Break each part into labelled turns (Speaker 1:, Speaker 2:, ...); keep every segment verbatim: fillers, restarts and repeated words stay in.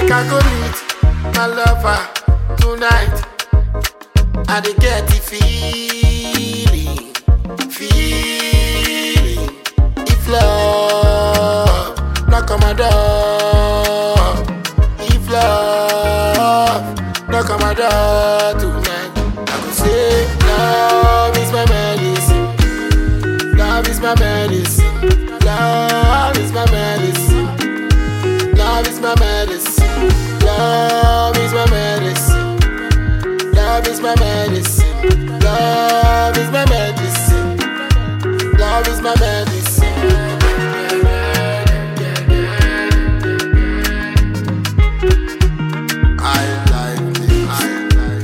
Speaker 1: like I go meet my lover tonight. I dey get the feeling, feeling. If love knock on my door, if love knock on my door tonight, I go say love is my medicine, love is my medicine, love is my medicine, love is my medicine, love is my medicine, love is my medicine, love is my medicine, love is my medicine. I like this. I like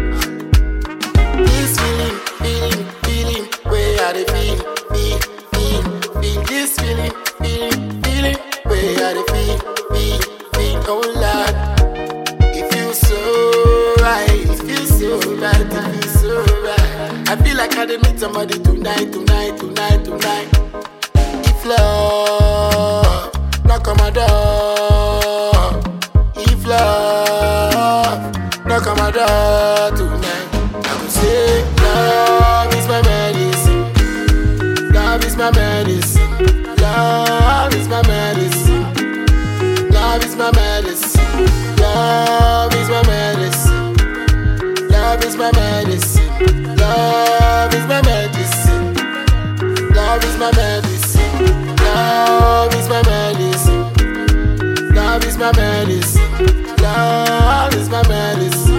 Speaker 1: this feeling, feeling, feeling. Where are they feel, feel, feel, feel this feeling, feeling, feeling. Where are they feel, feel, feel. Oh Lord, it feels so right, it feels so right, it feels so right. I feel like I did meet somebody tonight, tonight, tonight, tonight. If love knock on my door, if love knock on my door tonight, I will say love is my medicine, love is my medicine, love is my medicine, love is my medicine, love is my medicine, love is my medicine, love is my medicine, love is my medicine, love is my medicine, love is my medicine, love is my medicine.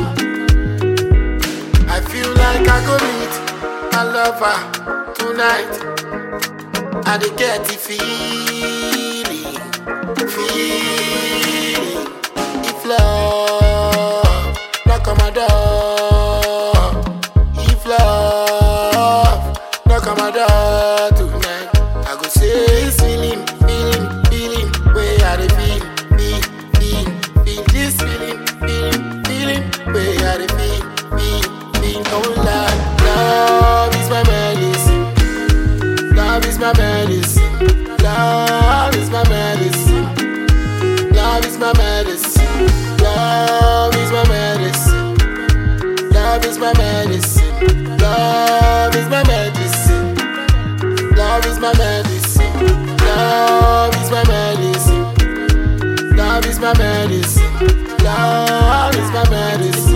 Speaker 1: I feel like I go meet my lover tonight. I dey get the feeling, feeling. If love knock on my door, if love knock on my door tonight, I go say it's feeling, feeling, feeling. Where are they feel, feel, feel, feel this feeling, feeling, feeling. Where are they feel, feel, feel. Oh Lord, love is my medicine, love is my medicine, love is my medicine, love is my medicine, love is my medicine, love is my medicine, love is my medicine, love is my medicine, love is my medicine, love is my medicine, love is my medicine.